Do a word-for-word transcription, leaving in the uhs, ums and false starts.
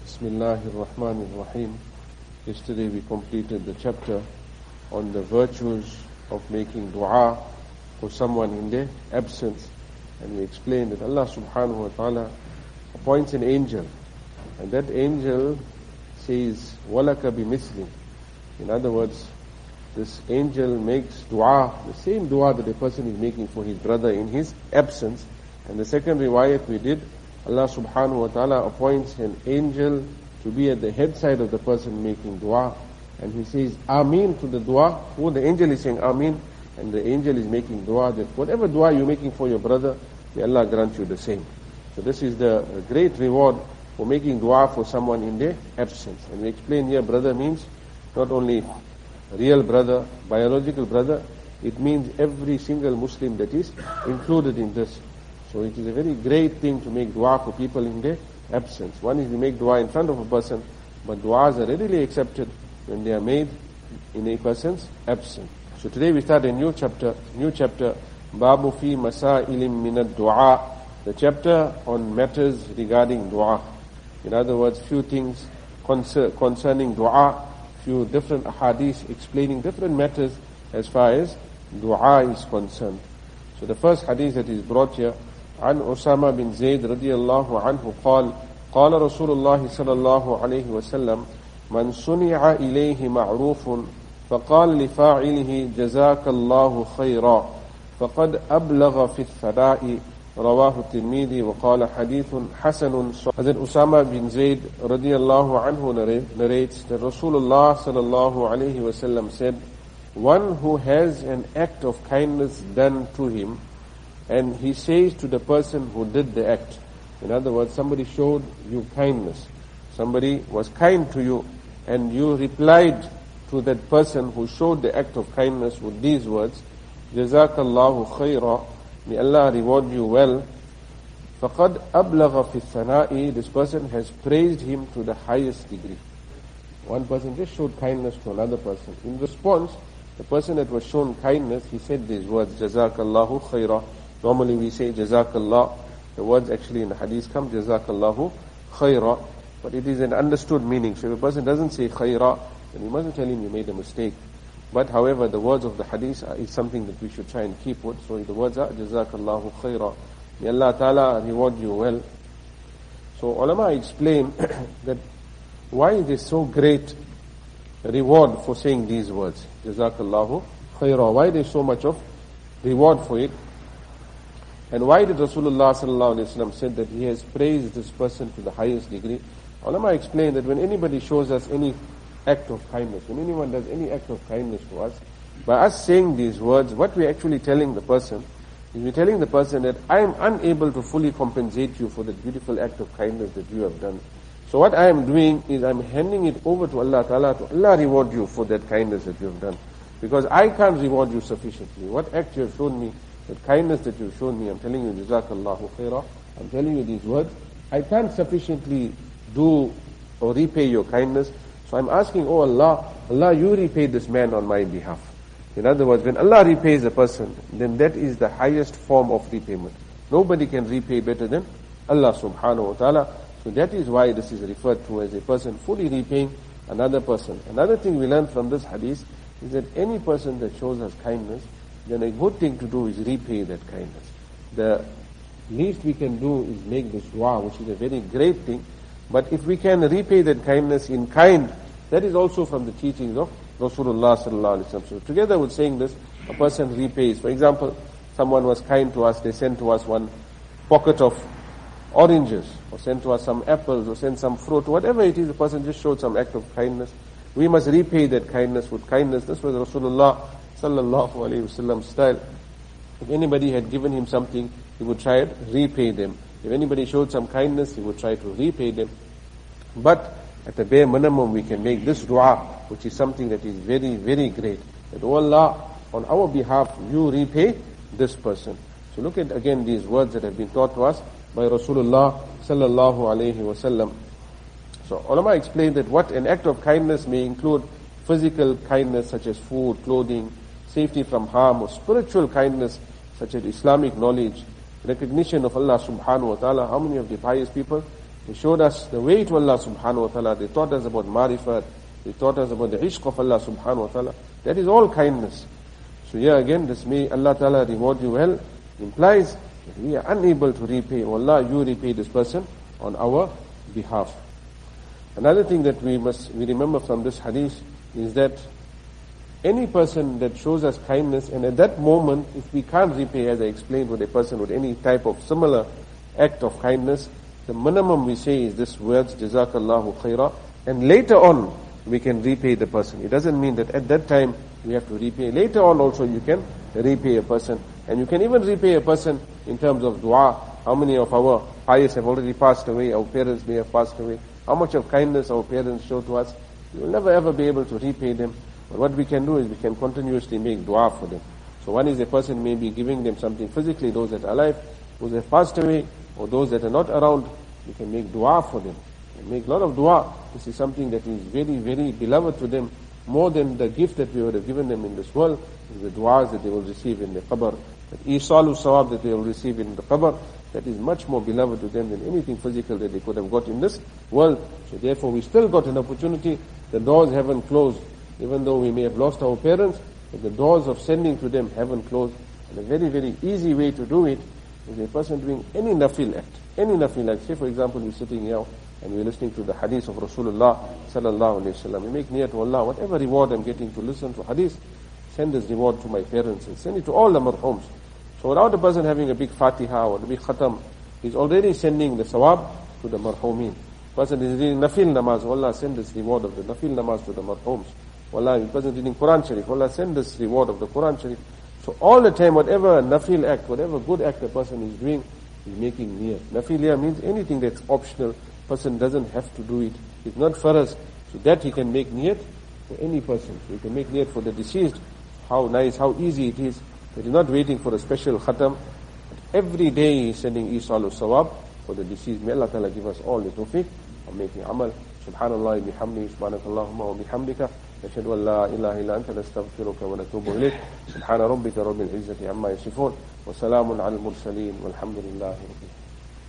Bismillahir Rahmanir Rahim. Yesterday we completed the chapter on the virtues of making dua for someone in their absence. And we explained that Allah subhanahu wa ta'ala appoints an angel. And that angel says, وَلَكَ بِمِثْلٍ. In other words, this angel makes dua, the same dua that a person is making for his brother in his absence. And the second riwayat we did, Allah subhanahu wa ta'ala appoints an angel to be at the head side of the person making dua. And he says, Ameen to the dua. Oh, the angel is saying Ameen. And the angel is making dua that whatever dua you're making for your brother, may Allah grant you the same. So this is the great reward for making dua for someone in their absence. And we explain here, brother means not only real brother, biological brother, it means every single Muslim that is included in this. So it is a very great thing to make dua for people in their absence. One is we make dua in front of a person, but duas are readily accepted when they are made in a person's absence. So today we start a new chapter, new chapter, Babu fi Masailim minad dua, the chapter on matters regarding dua. In other words, few things concer- concerning dua, few different ahadith explaining different matters as far as dua is concerned. So the first hadith that is brought here, عن أسامة بن زيد رضي الله عنه قال قال رسول الله صلى الله عليه وسلم من صنع إليه معروف فقال لفاعله جزاك الله خيرا فقد أبلغ في الثناء رواه الترمذي وقال حديث حسن. Hazrat Usama bin Zayd radiallahu anhu narrates that Rasulullah sallallahu alayhi wasallam said, one who has an act of kindness done to him, and he says to the person who did the act, in other words, somebody showed you kindness, somebody was kind to you, and you replied to that person who showed the act of kindness with these words, Jazakallahu khayra, may Allah reward you well. فَقَدْ أَبْلَغَ فِي الثَّنَاءِ, this person has praised him to the highest degree. One person just showed kindness to another person. In response, the person that was shown kindness, he said these words, Jazakallahu khayra. Normally we say Jazakallah. The words actually in the hadith come, Jazakallahu khayra. But it is an understood meaning. So if a person doesn't say khayra, then we mustn't tell him you made a mistake. But however, the words of the hadith are, is something that we should try and keep with. So the words are, Jazakallahu khayra. May Allah Ta'ala reward you well. So ulama explain that why is there so great reward for saying these words, Jazakallahu khayra? Why there is so much of reward for it? And why did Rasulullah sallallahu alaihi wasallam said that he has praised this person to the highest degree? Ulama explained that when anybody shows us any act of kindness, when anyone does any act of kindness to us, by us saying these words, what we're actually telling the person is we're telling the person that I am unable to fully compensate you for the beautiful act of kindness that you have done. So what I am doing is I'm handing it over to Allah Ta'ala, to Allah reward you for that kindness that you have done. Because I can't reward you sufficiently. What act you have shown me, that kindness that you have shown me, I'm telling you, Jazakallahu khairah, I'm telling you these words, I can't sufficiently do or repay your kindness. So I'm asking, oh Allah, Allah, you repay this man on my behalf. In other words, when Allah repays a person, then that is the highest form of repayment. Nobody can repay better than Allah subhanahu wa ta'ala. So that is why this is referred to as a person fully repaying another person. Another thing we learn from this hadith is that any person that shows us kindness, then a good thing to do is repay that kindness. The least we can do is make this dua, which is a very great thing. But if we can repay that kindness in kind, that is also from the teachings of Rasulullah sallallahu alaihi wasallam. So together with saying this, a person repays. For example, someone was kind to us, they sent to us one pocket of oranges, or sent to us some apples, or sent some fruit, whatever it is, the person just showed some act of kindness. We must repay that kindness with kindness. This was Rasulullah sallallahu alaihi wasallam's style. If anybody had given him something, he would try to repay them. If anybody showed some kindness, he would try to repay them. But at the bare minimum, we can make this dua, which is something that is very, very great. That, oh Allah, on our behalf, you repay this person. So look at again these words that have been taught to us by Rasulullah sallallahu alaihi wasallam. So ulama explained that what an act of kindness may include physical kindness such as food, clothing, safety from harm, or spiritual kindness such as Islamic knowledge, recognition of Allah subhanahu wa ta'ala. How many of the pious people They showed us the way to Allah subhanahu wa ta'ala. They taught us about marifat. They taught us about the ishq of Allah subhanahu wa ta'ala. That is all kindness. So here again, this may Allah ta'ala reward you well implies that we are unable to repay. Oh Allah, you repay this person on our behalf. Another thing that we must we remember from this hadith is that any person that shows us kindness, and at that moment, if we can't repay, as I explained, with a person with any type of similar act of kindness, the minimum we say is this words, Jazakallahu khaira, and later on we can repay the person. It doesn't mean that at that time we have to repay. Later on also you can repay a person, and you can even repay a person in terms of dua. How many of our pious have already passed away? Our parents may have passed away. How much of kindness our parents show to us? We will never ever be able to repay them. But what we can do is we can continuously make dua for them. So one is a person may be giving them something physically, those that are alive, those that have passed away, or those that are not around, we can make dua for them. And make a lot of dua. This is something that is very, very beloved to them, more than the gift that we would have given them in this world, is the duas that they will receive in the qabr. That isalu sawab that they will receive in the qabr, that is much more beloved to them than anything physical that they could have got in this world. So therefore we still got an opportunity. The doors haven't closed. Even though we may have lost our parents, but the doors of sending to them haven't closed. And a very, very easy way to do it is a person doing any nafil act. Any nafil act. Say for example, we're sitting here and we're listening to the hadith of Rasulullah sallallahu alayhi wa sallam. We make niyat to Allah, whatever reward I'm getting to listen to hadith, send this reward to my parents and send it to all the marhums. So without the person having a big fatiha or a big khatam, he's already sending the sawab to the marhumin. Person is reading nafil namaz, Allah send this reward of the nafil namaz to the marhums. Allah, the person reading Quran Sharif, Allah send this reward of the Quran Sharif. So all the time, whatever nafil act, whatever good act the person is doing, he's making niyat. Nafil here means anything that's optional. Person doesn't have to do it. It's not faraz. So that he can make niyat for any person. So he can make niyat for the deceased. How nice, how easy it is. But he's not waiting for a special khatam. But every day he's sending isalu sawab for the deceased. May Allah Ta'ala give us all the tawfiq of making amal. Subhanallah bihamdi, subhanakallahumma wa bihamdika. نشهد أن لا إله إلا أنت نستغفرك ونتوب إليك سبحان ربك رب العزة عما يصفون وسلام على المرسلين والحمد لله رب العالمين.